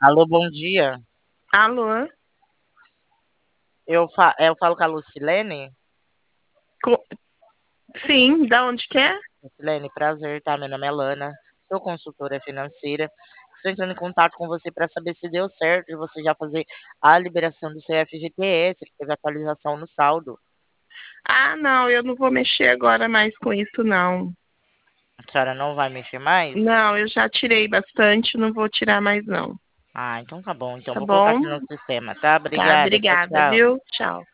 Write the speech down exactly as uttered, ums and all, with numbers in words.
Alô, bom dia. Alô? Eu, fa eu falo com a Lucilene. Co- Sim, da onde que é? Lucilene, prazer, tá? Meu nome é Lana, sou consultora financeira. Estou entrando em contato com você para saber se deu certo de você já fazer a liberação do seu F G T S, que teve atualização no saldo. Ah, não, eu não vou mexer agora mais com isso, não. A senhora não vai mexer mais? Não, eu já tirei bastante, não vou tirar mais, não. Ah, então tá bom. Então Tá vou colocar bom? aqui no sistema, tá? Tá, Obrigada. Tchau, obrigada, tchau. viu? Tchau.